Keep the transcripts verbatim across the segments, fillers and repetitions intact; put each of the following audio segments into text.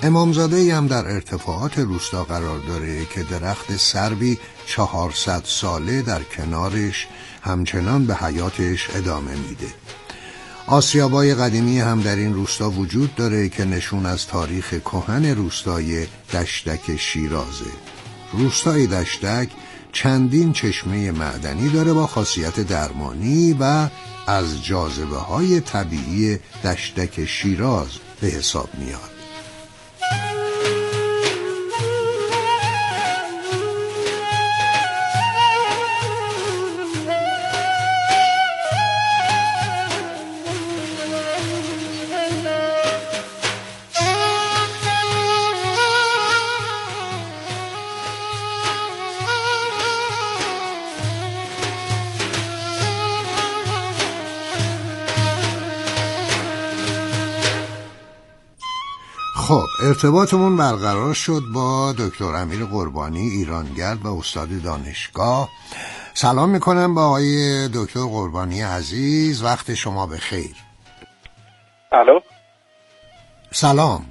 امامزاده‌ای هم در ارتفاعات روستا قرار داره که درخت سروی چهارصد ساله در کنارش همچنان به حیاتش ادامه میده. آسیابای قدیمی هم در این روستا وجود داره که نشون از تاریخ کهن روستای دشتک شیرازه. روستای دشتک چندین چشمه معدنی داره با خاصیت درمانی و از جاذبه های طبیعی دشتک شیراز به حساب میاد. خب ارتباطمون برقرار شد با دکتر امیر قربانی، ایرانگرد و استاد دانشگاه. سلام میکنم با آقای دکتر قربانی عزیز، وقت شما بخیر. الو سلام.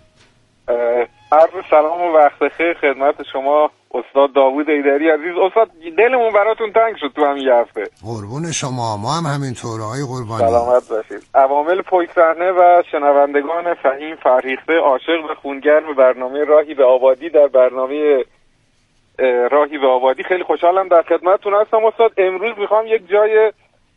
عرض سلام و وقت بخیر خدمت شما استاد داوود ایدری عزیز. استاد دلمون براتون تنگ شد تو همین هفته. قربون شما، ما هم همینطور آقای قربانی. سلامت باشید. عوامل پشت صحنه و شنوندگان فهیم فرهیخته عاشق و خونگرم برنامه راهی به آبادی در برنامه راهی به آبادی خیلی خوشحالم در خدمتتون هستم استاد. امروز میخوام یک جای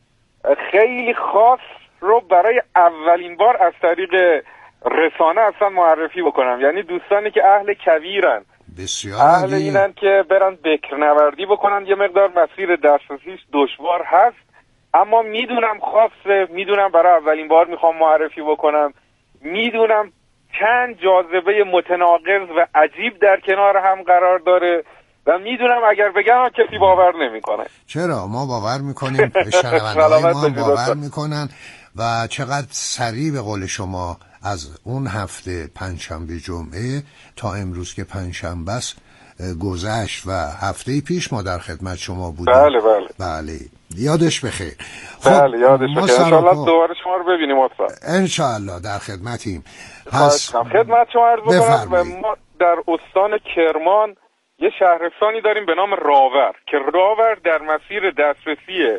خیلی خاص رو برای اولین بار از طریق رسانه اصلا معرفی بکنم، یعنی دوستانی که اهل کویرن، بسیار اهل اینن که برن بکرنوردی بکنن. یه مقدار مسیر دسترسیش دشوار هست اما میدونم خاصه، میدونم برای اولین بار میخوام معرفی بکنم، میدونم چند جاذبه متناقض و عجیب در کنار هم قرار داره و میدونم اگر بگم کسی باور نمیکنه. چرا؟ ما باور میکنیم، شنونده‌های ما هم باور میکنن و چقدر سریع به قول شما از اون هفته پنجشنبه جمعه تا امروز که پنجشنبه است گذشت و هفته پیش ما در خدمت شما بودیم. بله بله بله یادش بخیر. خب بله یادش بخیر. انشاءالله دوباره شما رو ببینیم استاد. انشاءالله در خدمتیم. پس خدمت شما عرض بکنم ما در استان کرمان یه شهرستانی داریم به نام راور که راور در مسیر دسترسی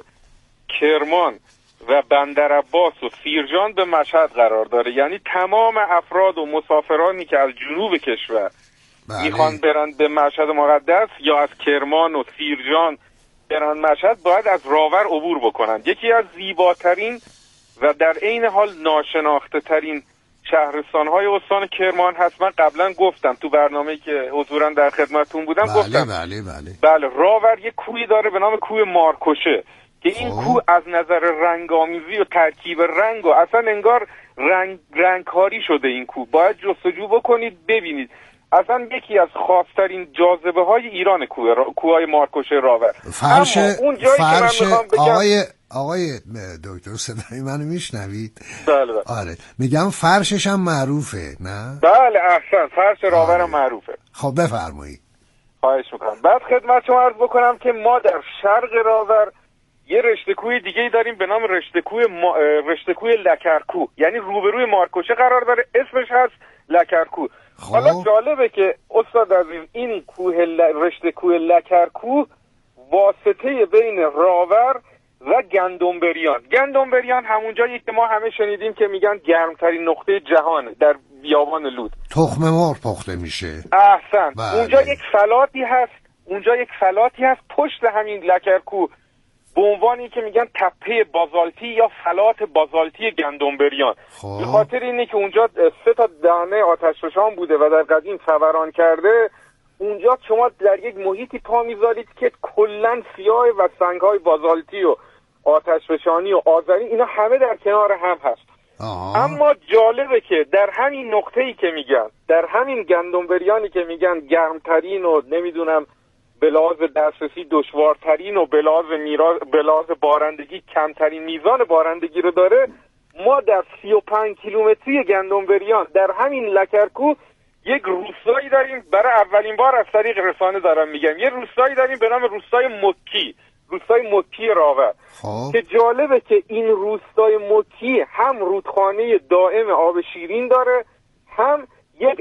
کرمان و بندرعباس و سیرجان به مشهد قرار داره. یعنی تمام افراد و مسافرانی که از جنوب کشور بله. میخوان برن به مشهد مقدس یا از کرمان و سیرجان برن مشهد باید از راور عبور بکنن. یکی از زیباترین و در عین حال ناشناخته ترین شهرستان‌های استان کرمان هست. من قبلا گفتم تو برنامه‌ای که حضوراً در خدمتتون بودم بله گفتم بله بله بله راور یک کوهی داره به نام کوه مارکوشه که این کوه از نظر رنگامیزی و ترکیب رنگ و اصلا انگار رنگ رنگکاری شده. این کوه باید جستجو بکنید ببینید، اصلا یکی از خاصترین جاذبه های ایران کوه را... کوههای مارکوشه راور. فرش اون جایی فرش که من میخوام بگم آقای آقای دکتر صدای منو میشنوید؟ بله بله. آره میگم فرشش هم معروفه نه؟ بله احسن، فرش راور هم معروفه. خب بفرمایید. خواهش میکنم. بعد خدمت شما عرض بکنم که ما در شرق راور یه رشته کوه دیگه داریم به نام رشته کوه ما... رشته کوه لکرکوه، یعنی روبروی مارکوشه قرار داره، اسمش هست لکرکوه. حالا جالبه که استاد عزیز این کوه ل... رشته کوه لکرکوه واسطه بین راور و گندمبریان. گندمبریان همون جایی که ما همه شنیدیم که میگن گرمترین نقطه جهانه، در بیابان لود تخم مرغ پخته میشه. احسن. بله. اونجا یک فلاتی هست، اونجا یک فلاتی هست پشت همین لکرکوه به عنوانی که میگن تپه بازالتی یا فلات بازالتی گندمبریان. خب. به خاطر اینه که اونجا سه تا دانه آتشفشان بوده و در قدیم فوران کرده. اونجا شما در یک محیطی پا میذارید که کلن سیاه و سنگ‌های بازالتی و آتشفشانی و آذری اینا همه در کنار هم هست. آه. اما جالبه که در همین نقطه‌ای که میگن، در همین گندمبریانی که میگن گرمترین و نمیدونم به لحاظ دسترسی دشوارترین و به لحاظ میراث به لحاظ بارندگی کمترین میزان بارندگی رو داره، ما در سی و پنج کیلومتری گندمبریان در همین لکرکوه یک روستایی داریم. برای اولین بار از طریق رسانه دارم میگم، یه روستایی داریم به نام روستای مکی، روستای مکی راور. خب. که جالبه که این روستای مکی هم رودخانه دائم آب شیرین داره، هم یک آبشار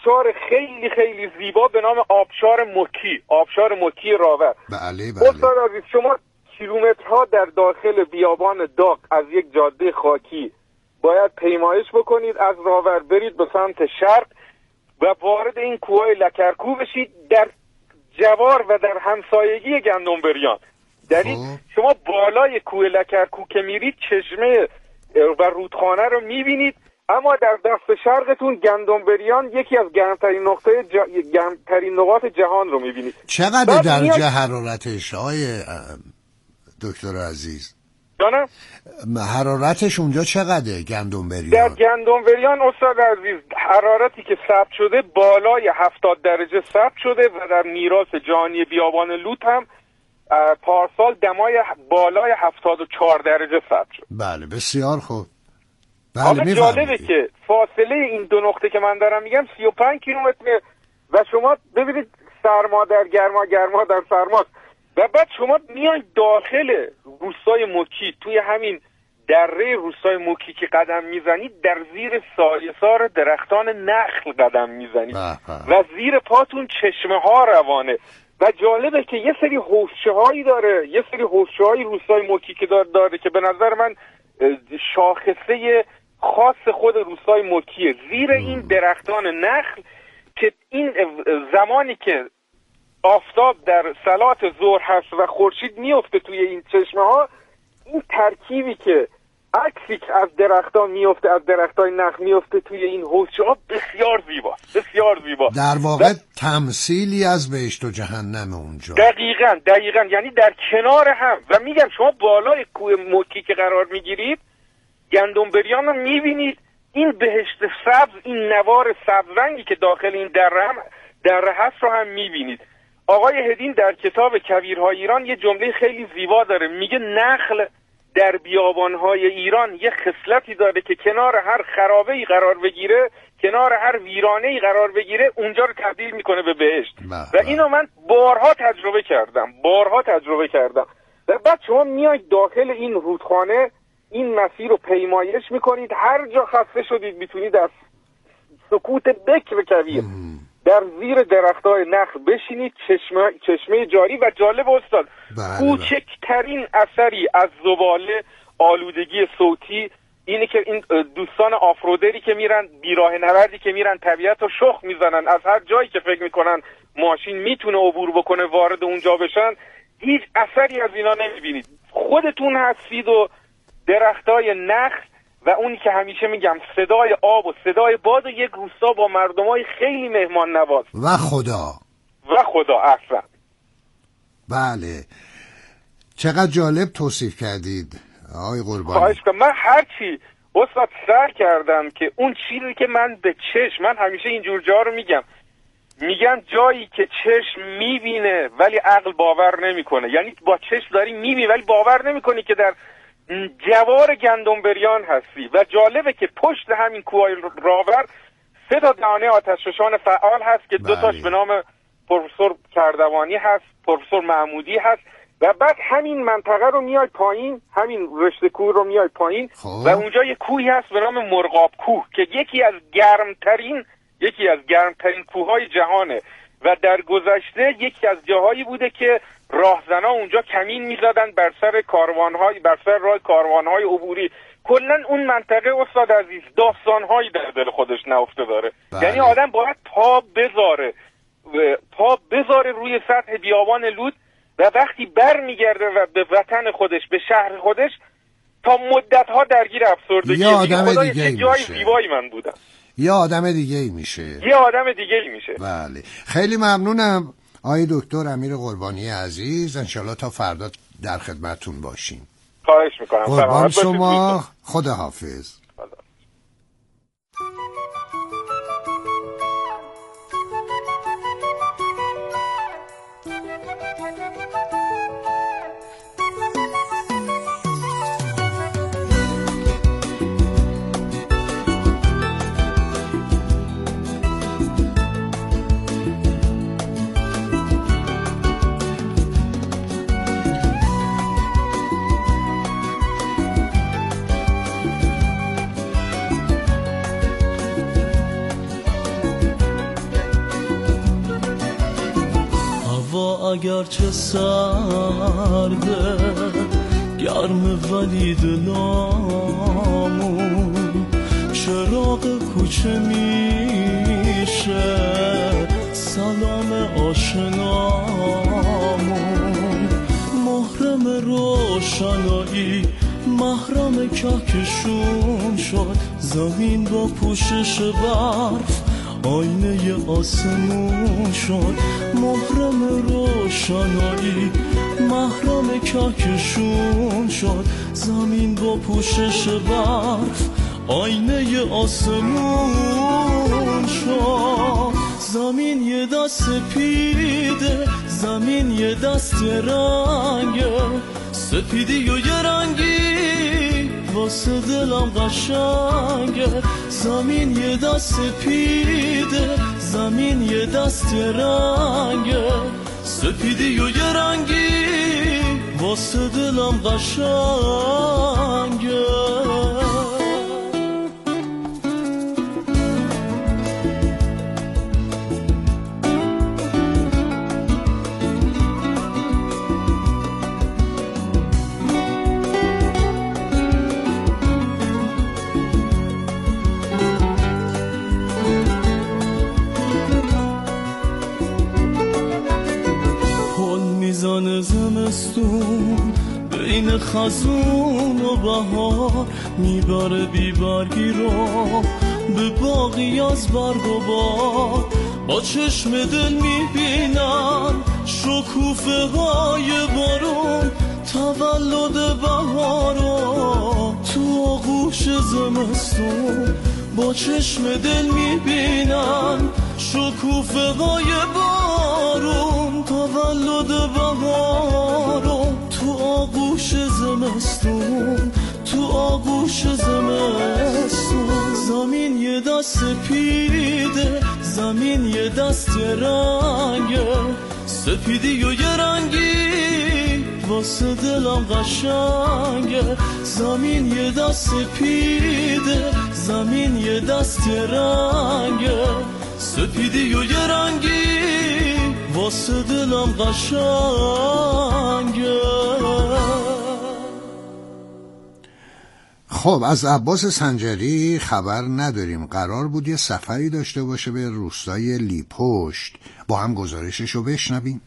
آبشار خیلی خیلی زیبا به نام آبشار مکی، آبشار مکی راور. بله بله. استاد عزیز، شما کیلومترها در داخل بیابان داغ از یک جاده خاکی باید پیمایش بکنید، از راور برید به سمت شرق و وارد این کوههای لکرکو بشید در جوار و در همسایگی گندمبریان. در این شما بالای کوه لکرکو که میرید چشمه و رودخانه رو میبینید، اما در دست شرقتون گندمبریان یکی از گرمترین نقطه جا... گرمترین نقاط جهان رو میبینید. چقدر درجه میاد... حرارتش آقای دکتر عزیز؟ جانم؟ حرارتش اونجا چقدره گندمبریان؟ در گندمبریان استاد عزیز حرارتی که ثبت شده بالای هفتاد درجه ثبت شده و در میراث جهانی بیابان لوط هم پارسال دمای بالای هفتاد و چهار درجه ثبت شد. بله بسیار خوب. بله جالبه که فاصله این دو نقطه که من دارم میگم سی و پنج کیلومتر و شما ببینید سرما در گرما، گرما در سرما، و بعد شما میاید داخل روستای مکی، توی همین دره روستای مکی که قدم میزنید در زیر سایه‌سار درختان نخل قدم میزنید و زیر پاتون چشمه ها روانه و جالبه که یه سری حوضچه هایی داره، یه سری حوضچه های روستای مکی که داره, داره که به نظر من شاخصه خاص خود روستای مکیه، زیر این درختان نخل که این زمانی که آفتاب در صلات ظهر هست و خورشید میفته توی این چشمه ها، این ترکیبی که عکسی که از درختان میفته، از درختای نخل میفته توی این حوضچه ها بسیار زیبا، بسیار زیبا. در واقع تمثیلی از بهشت و جهنم اونجا. دقیقاً دقیقاً یعنی در کنار هم. و میگم شما بالای کوه مکی که قرار میگیرید گندمبریان رو میبینید، این بهشت سبز، این نوار سبز رنگی که داخل این دره هم دره هست رو هم میبینید. آقای هدین در کتاب کویرهای ایران یه جمله خیلی زیبا داره، میگه نخل در بیابانهای ایران یه خصلتی داره که کنار هر خرابه‌ای قرار بگیره، کنار هر ویرانه‌ای قرار بگیره، اونجا رو تبدیل میکنه به بهشت. و اینو من بارها تجربه کردم، بارها تجربه کردم. و بعد شما میاید داخل این رودخانه، این مسیر رو پیمایش میکنید، هر جا خسته شدید میتونید از سکوت بکر کویر در زیر درختای نخل بشینید، چشمه چشمه جاری. و جالب استاد، کوچکترین اثری از زباله، آلودگی صوتی اینه که این دوستان آفرودری که میرن، بیراه نوردی که میرن طبیعت رو شخ میزنن، از هر جایی که فکر میکنن ماشین میتونه عبور بکنه وارد اونجا بشن، هیچ اثری از اینا نمیبینید. خودتون هستید و درختای نخل و اونی که همیشه میگم صدای آب و صدای باد و یک روستا با مردمای خیلی مهمان نواز و خدا و خدا اصلا. بله چقدر جالب توصیف کردید آقای قربانی. خواهش کنم. من هرچی استاد سعی کردم که اون چیزی که من به چشم، من همیشه اینجور جا رو میگم، میگن جایی که چشم میبینه ولی عقل باور نمیکنه، یعنی با چشم داری میبینی ولی باور نمیکنی که در جوار گندمبریان هستی. و جالبه که پشت همین کوههای راور سه تا دانه آتشفشان فعال هست که دو تاش به نام پروفسور کردوانی هست، پروفسور محمودی هست. و بعد همین منطقه رو میای پایین، همین رشته کوه رو میای پایین خوب. و اونجا یه کوهی هست به نام مرغاب کوه که یکی از گرمترین یکی از گرمترین کوههای جهانه و در گذشته یکی از جاهایی بوده که راهزنا اونجا کمین میزدن بر سر کاروانهای بر سر راه کاروانهای عبوری. کلا اون منطقه استاد عزیز داستانهایی در دل خودش نهفته داره. بله. یعنی آدم باید پا بذاره پا بذاره روی سطح بیابان لوط و وقتی بر میگرده و به وطن خودش، به شهر خودش، تا مدتها درگیر افسردگی. یه آدم دیگه ای جای زیبایی من بودم. یه آدم دیگه ای میشه. یه آدم دیگه ای میشه. بله. خیلی ممنونم آقای دکتر امیر قربانی عزیز. انشالله تا فردا در خدمتتون باشیم. خواهش میکنم. قربان شما. خدا حافظ. اگرچه سرده گرم ولی دلامون چراغ کوچه میشه سلام آشنامون محرم روشنایی محرم کهکشون شد زمین با پوشش برف آینه آسمون شد محرم روشنایی محرم کهکشون شد زمین با پوشش برف آینه آسمون شد زمین یه دست سپیده زمین یه دست رنگه سپیدی و یه رنگی واسه دلم قشنگه زمین یه دست سپیده زمین یه دست رنگه سپیدی و یه رنگی واسه دلم قشنگه زمستون بین خزون و بهار میبره بیبرگی رو به باقی از برگ و بار با چشم دل میبینن شکوفه های بارون تولد بهارو تو آغوش زمستون با چشم دل میبینن شکوفه های بارون تولد بهارو تو آغوش زمستون تو آغوش زمستون زمین یه دست سپیده زمین یه دست رنگه سپیدی و یه رنگی واسه دلم قشنگه زمین یه دست سپیده زمین یه دست رنگه سپیدی و یه رنگی واسه دلم قشنگه. خب از عباس سنجری خبر نداریم. قرار بود یه سفری داشته باشه به روستای لیپشت. با هم گزارششو بشنویم.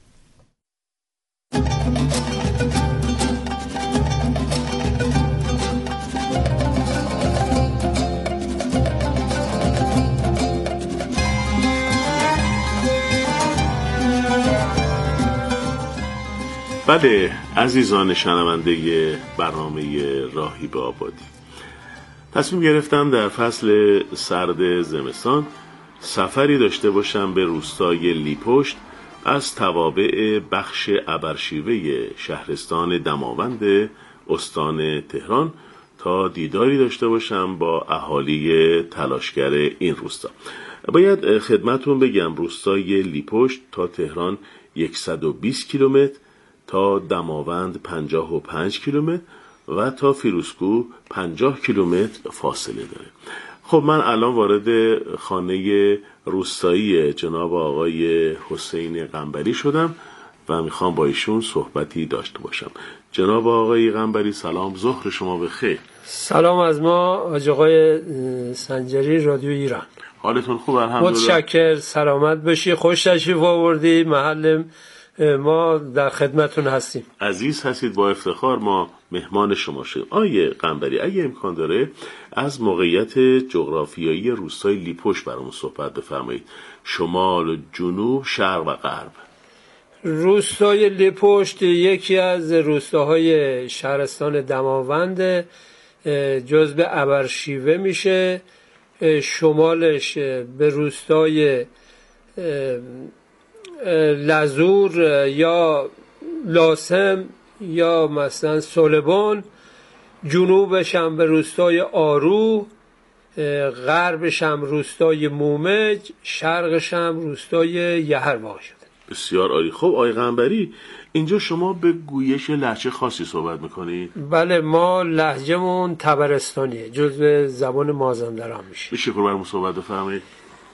بله عزیزان شنونده برنامه راهی به آبادی، تصمیم گرفتم در فصل سرد زمستان سفری داشته باشم به روستای لیپشت از توابع بخش ابرشیوه شهرستان دماوند استان تهران تا دیداری داشته باشم با اهالی تلاشگر این روستا. باید خدمتون بگم روستای لیپشت تا تهران صد و بیست کیلومتر، تا دماوند پنجاه و پنج کیلومتر و تا فیروزکوه پنجاه کیلومتر فاصله داره. خب من الان وارد خانه روستایی جناب آقای حسین قنبری شدم و میخوام با ایشون صحبتی داشته باشم. جناب آقای قنبری سلام، ظهر شما بخیر. سلام از ما آقای سنجری رادیو ایران. حالتون خوب؟ الحمدلله. متشکر، سلامت باشی، خوش تشریف آوردی. محل ما در خدمتون هستیم. عزیز هستید، با افتخار ما مهمان شما شدیم. آقای قنبری اگه امکان داره از موقعیت جغرافیایی روستای لیپشت برامون صحبت بفرمایید. شمال، جنوب، شرق و غرب. روستای لیپشت یکی از روستاهای شهرستان دماوند، جزء ابرشیوه میشه. شمالش به روستای لزور یا لاسم یا مثلا سولبون، جنوبش هم به روستای آرو، غربش هم روستای مومج، شرقش هم روستای یهروا شده. بسیار عالی. خب آقای قنبری اینجا شما به گویش لهجه خاصی صحبت میکنید؟ بله ما لهجه‌مون تبرستانیه، جزء زبان مازندران میشه. میشه برامون صحبت بفرمایید؟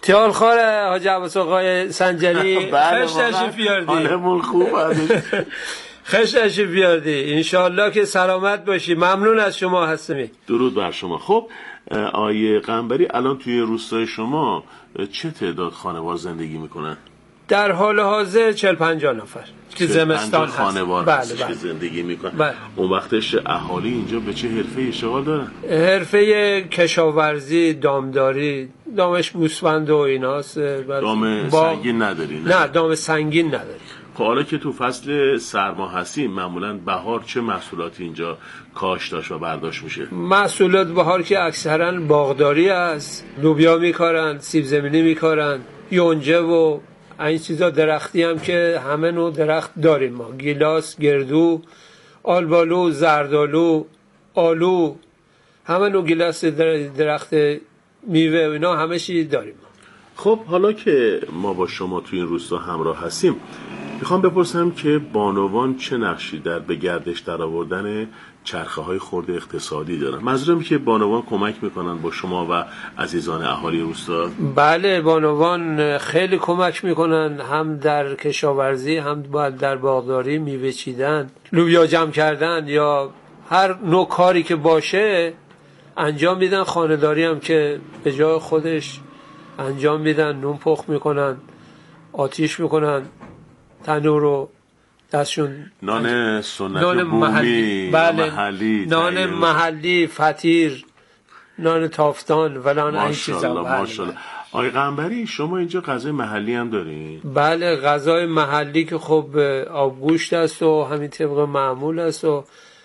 تیال خاره حاج عباس آقای سنجری. خش تشریف بیاردی. حالمون خوب هست. خش تشریف بیاردی. انشالله که سلامت باشی. ممنون از شما هستمی. درود بر شما. خب آیه قنبری، الان توی روستای شما چه تعداد خانوار زندگی میکنن؟ در حال حاضر چهل پنجاه نفر که زمستان هست. خانوار بله هستش بله. که زندگی میکنن. بله. اون وقتش اهالی اینجا به چه حرفه اشتغال دارن؟ حرفه کشاورزی، دامداری، دامش گوسفند و ایناست. دام با... سنگین نداری؟ نه, نه دام سنگین نداری. خب حالا که تو فصل سرما هستیم، معمولا بهار چه محصولاتی اینجا کاشت و برداشت میشه؟ محصولات بهار که اکثرا باغداری است، لوبیا میکارن، سیب زمینی میکارن، یونجه و این چیزا، درختی هم که همه نوع درخت داریم ما، گیلاس، گردو، آلبالو، زردالو، آلو، همه نوع گیلاس، درخت میوه و اینا همه چی داریم ما. خب حالا که ما با شما تو این روستا همراه هستیم، میخوام بپرسم که بانوان چه نقشی در به گردش در آوردن چرخه های خرد اقتصادی دارن؟ منظورم که بانوان کمک میکنن با شما و عزیزان اهالی روستا؟ بله، بانوان خیلی کمک میکنن، هم در کشاورزی، هم در باغداری، میوه چیدن، لوبیا جمع کردن، یا هر نوع کاری که باشه انجام میدن. خانه‌داری هم که به جای خودش انجام میدن، نون پخت میکنن، آتیش میکنن، تنور رو دستشون، نان سنتی نان محلی، بله، محلی، نان محلی، فطیر، نان تافتان و نان این چیزا. ماشاءالله. آقای قنبری، شما اینجا غذای محلی هم دارین؟ بله، غذای محلی که خب آبگوشت است و همین طبق معمول است و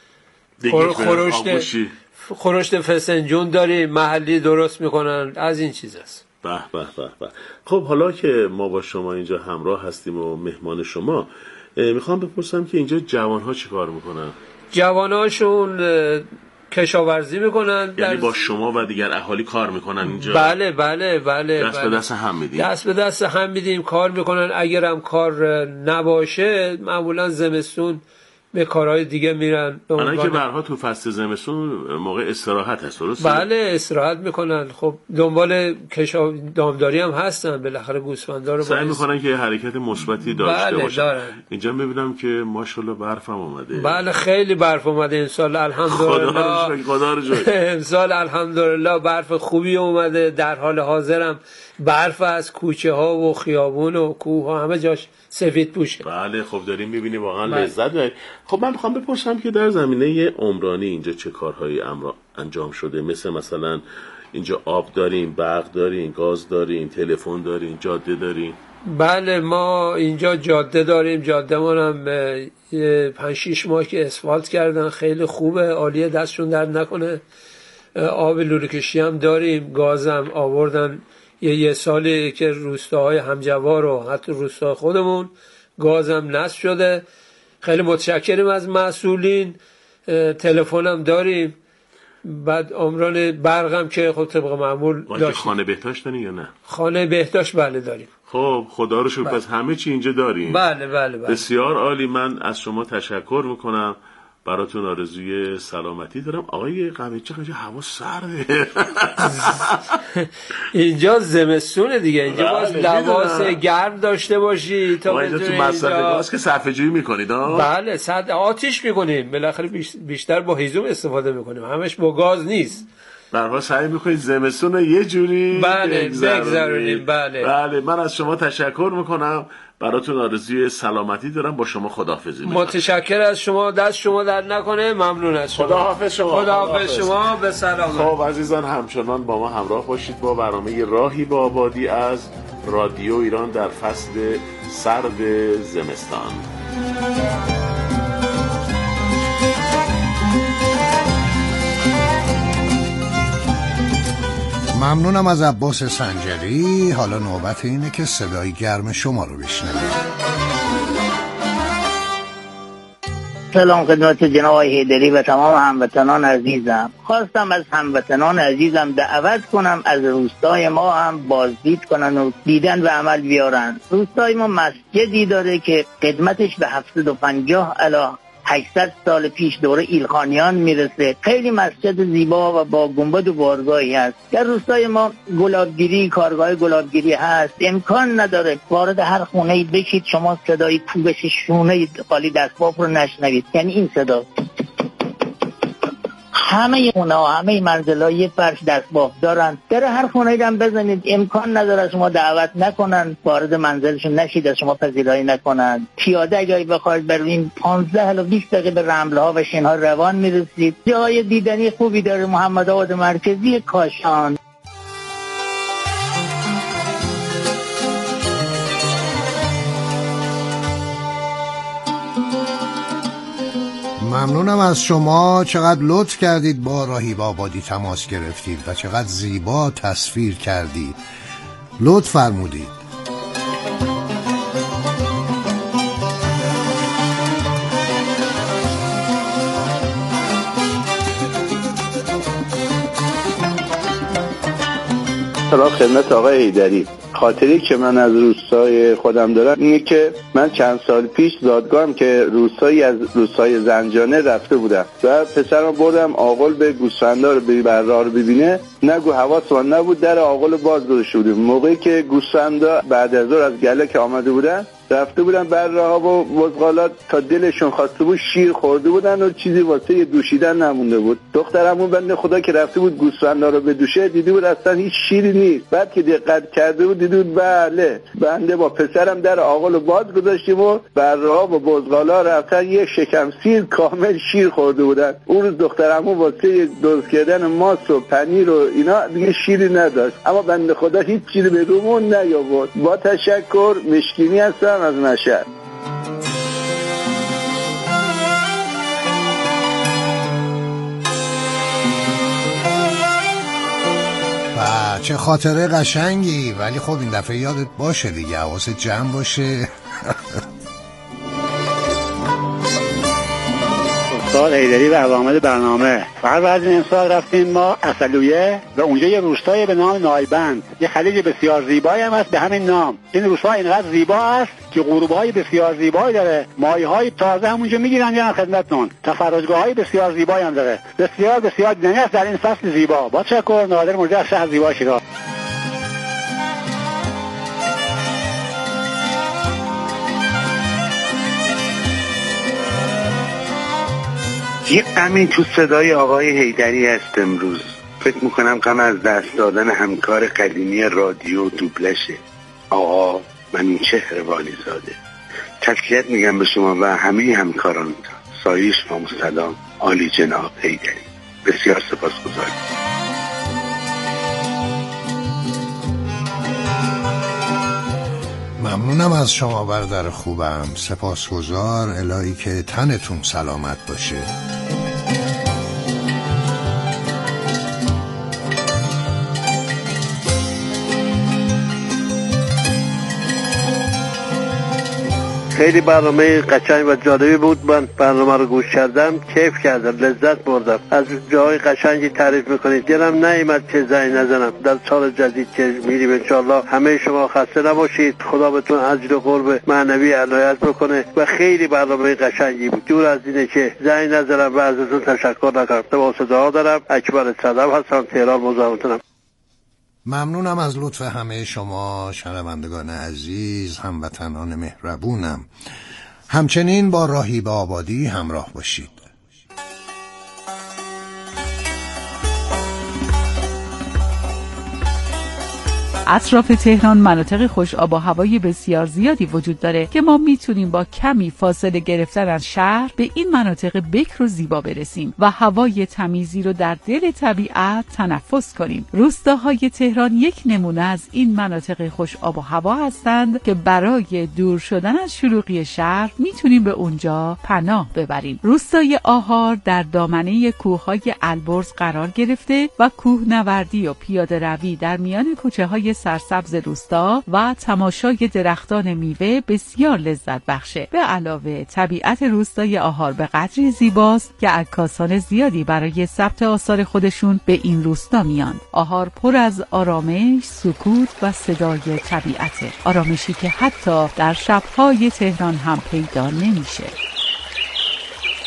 خورشت خورشت فسنجون داریم، محلی درست میکنن، از این چیز است. به به به به. خب حالا که ما با شما اینجا همراه هستیم و مهمان شما، میخوام بپرسم که اینجا جوانها چی کار میکنن؟ جوانهاشون کشاورزی میکنن. یعنی با شما و دیگر اهالی کار میکنن اینجا؟ بله بله بله. دست بله. به دست هم میدیم؟ دست به دست هم میدیم، کار میکنن. اگرم کار نباشه معمولا زمستون به کارهای دیگه میرن. الان که برها تو فصل زمستون موقع استراحت هست، درسته؟ بله، استراحت میکنن. خب دنبال کشا دامداری هم هستن، بالاخره گوسفندا رو سعی میکنن که حرکت مثبتی داشته بله باشن. دارن. اینجا میبینم که ماشاءالله برف هم اومده. بله، خیلی برف اومده امسال، الحمدلله. خدا رو شکر. امسال الحمدلله برف خوبی اومده. در حال حاضرم برف از کوچه ها و خیابون و کوه ها همه جاش سفید پوشه. بله، خب داریم میبینی واقعا لذت میبری. خب من میخوام بپرسم که در زمینه عمرانی اینجا چه کارهایی انجام شده؟ مثل مثلا اینجا آب داریم، برق داریم، گاز داریم، تلفن داریم، جاده داریم؟ بله، ما اینجا جاده داریم. جاده ما هم پنج شیش ماه که اسفالت کردن، خیلی خوبه، عالیه، دستشون درد نکنه. آب لوله کشی هم داریم، گاز هم آوردن. یه یه سالی که روستاهای همجوار و حتی روستای خودمون گاز هم نصب شده. خیلی متشکریم از مسئولین. تلفن هم داریم. بعد عمران برق هم که خب طبق معمول داشتیم. خانه بهداشت داریم یا نه؟ خانه بهداشت بله داریم. خب خدا رو شکر، پس همه چی اینجا داریم. بله بله بله. بسیار عالی. من از شما تشکر میکنم، براتون آرزوی سلامتی دارم. آقای قویچه اینجا هوا سرده. اینجا زمستونه دیگه، اینجا باز لباس گرم داشته باشی تا اینجا تو مصرف گاز که صرفه جویی میکنید ها؟ بله، صد آتیش میکنیم، بالاخره بیشتر با هیزم استفاده میکنیم، همش با گاز نیست. برها سعی میکنید زمستون رو یه جوری بله بگذارونیم. بله بله. من از شما تشکر میکنم، براتون آرزوی سلامتی دارم. با شما خداحافظی میکنم. متشکر از شما، دست شما در نکنه. ممنون از شما. خداحافظ شما. خداحافظ شما، به سلامت. خب عزیزان، همچنان با ما همراه باشید با برنامه راهی به آبادی از رادیو ایران در فصل سرد زمستان. ممنونم از عباس سنجری. حالا نوبت اینه که صدای گرم شما رو بشنویم. سلام خدمت جناب آقای حیدری و تمام هموطنان عزیزم. خواستم از هموطنان عزیزم دعوت کنم از روستای ما هم بازدید کنن و دیدن و عمل بیارن. روستای ما مسجدی داره که خدمتش به هفتصد و پنجاه الی هشتصد سال پیش دوره ایلخانیان میرسه. خیلی مسجد زیبا و با گنبد و بارگاهی هست. در روستای ما گلابگیری، کارگاه گلابگیری هست. امکان نداره وارد هر خونه‌ای بشید شما صدای کوبش شونه خالی دستباف رو نشنوید. یعنی این صدا همه خونه ها، همه منزل‌ها یه فرش دستباف دارن. در هر خونه‌ای هم بزنید امکان نداره شما دعوت نکنن، وارد منزلشون نشید، از شما پذیرایی نکنن. پیاده اگه بخواید برین پانزده الی بیست دقیقه به رمل‌ها و شن‌ها روان میرسید. جای دیدنی خوبی داره محمد آباد مرکزی کاشان. ممنونم از شما. چقدر لطف کردید با راهیب آبادی تماس گرفتید و چقدر زیبا تصویر کردید. لطف فرمودید. سلام خدمت آقای حیدری. خاطری که من از روستای خودم دارم اینه که من چند سال پیش زادگاهم که روستایی از روستای زنجانه رفته بودم و پسرم بردم آغل به گوسفندا رو بر راه رو ببینه. نگو حواسم نبود در آغل باز گذاشته بودیم. موقعی که گوسفندا بعد از ظهر از گله که آمده بودن رفته بودن بر راه و بزغالات تا دلشون خواسته بود شیر خورده بودن و چیزی واسه دوشیدن نمونده بود. دخترمون بنده خدا که رفته بود گوسفندا رو بدوشه دیدی بود اصلا هیچ شیری نیست. بعد که دقت کرده بود دیدی بود بله بنده با پسرم در آغل باز گذاشتیم و بر راه و بزغالا رفتن یک شکم سیر کامل شیر خورده بودن. اون روز دخترمون واسه درست کردن ماست و پنیر و اینا دیگه شیری نداشت، اما بنده خدا هیچ چیزی به رومون نیاورد. با تشکر، مشکینی هستم از مشهد. و چه خاطره قشنگی. ولی خب این دفعه یادت باشه دیگه، حواست جمع باشه. استاد حیدری و عوامل برنامه فقط بعد این امسال رفتیم ما اصلویه و اونجا یه روستای به نام نایبند، یه خلیج بسیار زیبایی هم هست به همین نام. این روستا اینقدر زیبا است که غروب‌های بسیار زیبایی داره، ماهی‌های تازه همونجا میگیرن یا خدمتتون، تفرجگاه‌های بسیار زیبایی هم داره. بسیار بسیار دیدنی است در این فصل زیبا. با تشکر. نادر مرجع از شهر زیبا شیراز. یه غمی تو صدای آقای حیدری هست امروز. فکر میکنم غم از دست دادن همکار قدیمی رادیو دوبلشه، آقا منوچهر والی زاده. تسلیت میگم به شما و همه همکاران. سایش و مستدام عالی جناب حیدری. بسیار سپاسگزارم. ممنونم از شما برادر خوبم. سپاسگزار. الهی که تنتون سلامت باشه. خیلی برنامه قشنگ و جالبی بود. من برنامه رو گوش کردم، کیف کردم، لذت بردم. از جای قشنگی تعریف میکنید. دلم نیامد که زنگ نزنم. در سال جدید که میریم انشالله همه شما خسته نباشید. خدا بهتون اجر و قرب معنوی عنایت بکنه و خیلی برنامه قشنگی بود. دور از اینه که زنگ نزنم و ازتون تشکر نکنم. با صدا دارم. اکبر صدم هستم، تهران مزاحمتونم. ممنونم از لطف همه شما شنوندگان عزیز، هموطنان مهربونم. همچنین با راهیب آبادی همراه باشید. اطراف تهران مناطق خوش آب و هوای بسیار زیادی وجود داره که ما میتونیم با کمی فاصله گرفتن از شهر به این مناطق بکر و زیبا برسیم و هوای تمیزی رو در دل طبیعت تنفس کنیم. روستاهای تهران یک نمونه از این مناطق خوش آب و هوا هستند که برای دور شدن از شلوغی شهر میتونیم به اونجا پناه ببریم. روستای آهار در دامنه کوههای البرز قرار گرفته و کوهنوردی و پیاده روی در میان کوچه‌های سرسبز روستا و تماشای درختان میوه بسیار لذت بخشه. به علاوه طبیعت روستای آهار به قدری زیباست که عکاسان زیادی برای ثبت آثار خودشون به این روستا میان. آهار پر از آرامش، سکوت و صدای طبیعته، آرامشی که حتی در شب‌های تهران هم پیدا نمیشه.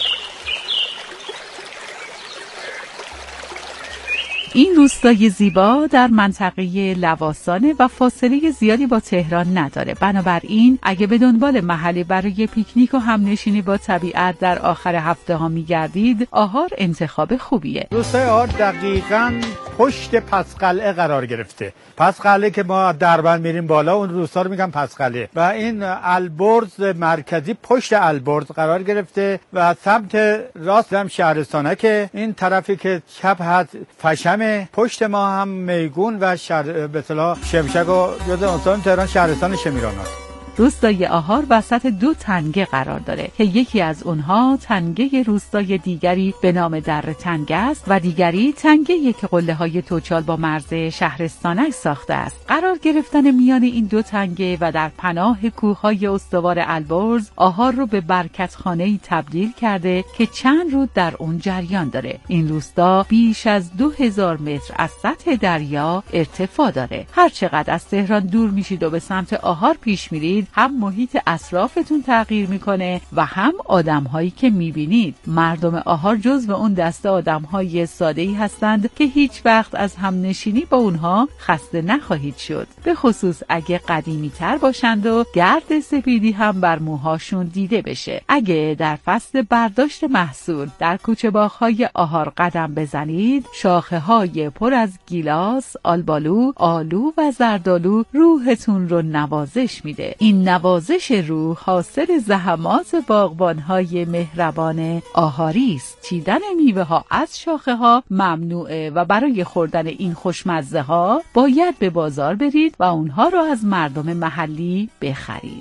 این روستای زیبا در منطقه لواسانه و فاصله زیادی با تهران نداره. بنابراین اگه به دنبال محلی برای پیکنیک و همنشینی با طبیعت در آخر هفته ها میگردید، آهار انتخاب خوبیه. روستای آهار دقیقاً پشت پسقلعه قرار گرفته. پسقلعه که ما دربند میریم بالا، اون روستا رو میگن پسقلعه، و این البرز مرکزی پشت البرز قرار گرفته و سمت راست هم شهرستانه که این طرفی که چپ هست فشمه، پشت ما هم میگون و شهر به اصطلاح شمشک و جز استان تهران شهرستان شمیران هست. روستای آهار وسط دو تنگه قرار داره که یکی از اونها تنگه روستای دیگری به نام در تنگه است و دیگری تنگه که قله های توچال با مرز شهرستانک ساخته است. قرار گرفتن میان این دو تنگه و در پناه کوههای استوار البرز، آهار رو به برکتخانه‌ای تبدیل کرده که چند رود در اون جریان داره. این روستا بیش از دو هزار متر از سطح دریا ارتفاع داره. هر چقدر از تهران دور میشید و به سمت آهار پیش میرید، هم محیط اطرافتون تغییر میکنه و هم آدمهایی که میبینید. مردم آهار جزو اون دسته آدمهای ساده‌ای هستند که هیچ وقت از همنشینی با اونها خسته نخواهید شد، به خصوص اگه قدیمی تر باشند و گرد سپیدی هم بر موهاشون دیده بشه. اگه در فصل برداشت محصول در کوچه باغ‌های آهار قدم بزنید، شاخه های پر از گیلاس، آلبالو، آلو و زردالو روحتون رو نوازش میده. این نوازش روح حاصل زحمات باغبان‌های مهربان آهاری است. چیدن میوه ها از شاخه ها ممنوعه و برای خوردن این خوشمزه ها باید به بازار برید و اونها رو از مردم محلی بخرید.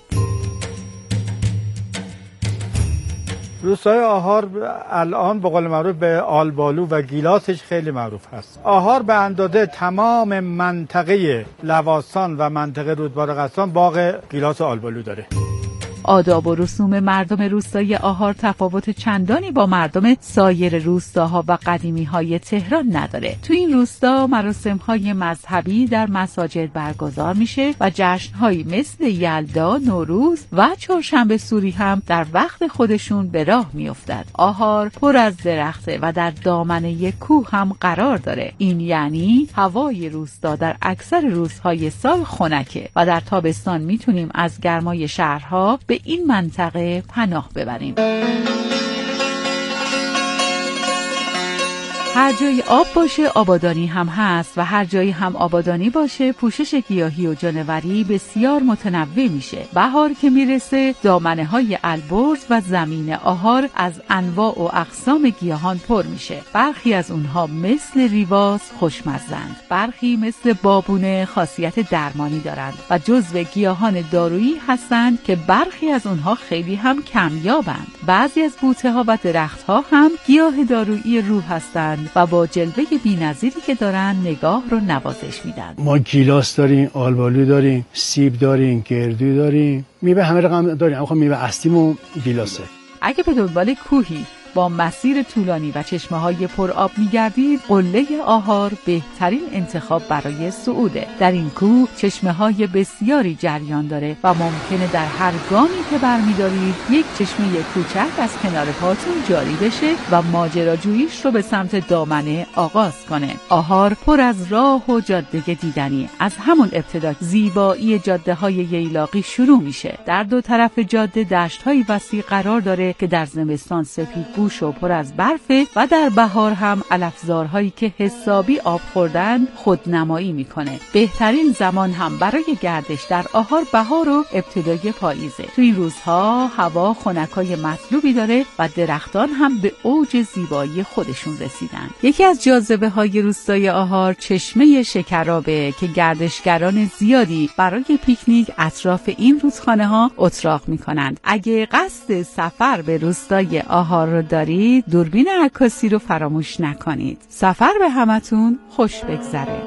روستای آهار الان به قول معروف به آلبالو و گیلاسش خیلی معروف هست. آهار به اندازه تمام منطقه لواسان و منطقه رودبار قصان باغ گیلاس و آلبالو داره. آداب و رسوم مردم روستای آهار تفاوت چندانی با مردم سایر روستاها و قدیمی‌های تهران نداره. تو این روستا مراسم‌های مذهبی در مساجد برگزار میشه و جشن‌هایی مثل یلدا، نوروز و چهارشنبه سوری هم در وقت خودشون به راه میافتد. آهار پر از درخته و در دامنه کوه هم قرار داره. این یعنی هوای روستا در اکثر روزهای سال خنکه و در تابستان میتونیم از گرمای شهرها به این منطقه پناه ببریم. هر جای آب باشه آبادانی هم هست و هر جایی هم آبادانی باشه پوشش گیاهی و جانوری بسیار متنوع میشه. بهار که میرسه دامنه های البرز و زمین آهار از انواع و اقسام گیاهان پر میشه. برخی از اونها مثل ریواز خوشمزند، برخی مثل بابونه خاصیت درمانی دارند و جزو گیاهان دارویی هستند که برخی از اونها خیلی هم کمیابند. بعضی از بوته ها و درخت ها هم گیاه دارویی روح هستند و با جلوه بی‌نظیری که دارن نگاه رو نوازش میدن. ما گیلاس داریم، آلبالو داریم، سیب داریم، گردو داریم، میوه همه رقم داریم. اما میوه اصلیمون گیلاسه. اگه به دنبال کوهی با مسیر طولانی و چشمه‌های پرآب می‌گردید، قله آهار بهترین انتخاب برای صعوده. در این کوه چشمه‌های بسیاری جریان داره و ممکنه در هر گامی که برمی‌دارید یک چشمه کوچک از کنار پاتون جاری بشه و ماجراجوییش رو به سمت دامنه آغاز کنه. آهار پر از راه و جاده دیدنی. از همون ابتدا زیبایی جاده‌های ییلاقی شروع میشه. در دو طرف جاده دشت‌های وسیع قرار داره که در زمستان سپید و پر از برفه و در بهار هم علفزارهایی که حسابی آب خوردن خودنمایی میکنه. بهترین زمان هم برای گردش در آهار بهار و ابتدای پاییزه. تو این روزها هوا خنکای مطلوبی داره و درختان هم به اوج زیبایی خودشون رسیدن. یکی از جاذبه های روستای آهار چشمه شکرابه که گردشگران زیادی برای پیکنیک اطراف این رودخانه ها اتراق میکنند. اگه قصد سفر به روستای آهار رو دارید، دوربین عکاسی رو فراموش نکنید. سفر به همتون خوش بگذره.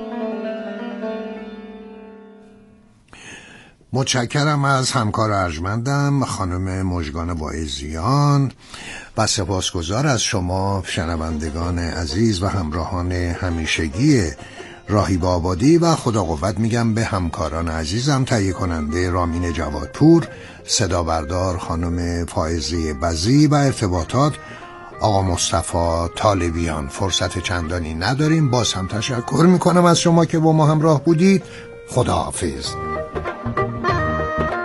متشکرم از همکار ارجمندم خانم مژگان واعظیان و سپاسگزار از شما شنوندگان عزیز و همراهان همیشگی راهی آبادی و خدا قوت میگم به همکاران عزیزم، تهیه کننده رامین جوادپور، صدا بردار خانم فائزه بزی و ارتباطات آقا مصطفی طالبیان فرصت چندانی نداریم. باز هم تشکر میکنم از شما که با ما همراه بودید. خداحافظ.